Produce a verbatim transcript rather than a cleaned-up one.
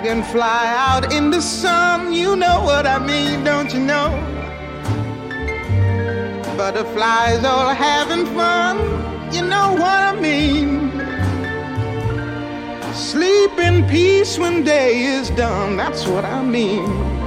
Dragonfly out in the sun, you know what I mean, don't you know? Butterflies all having fun, you know what I mean. Sleep in peace when day is done, that's what I mean.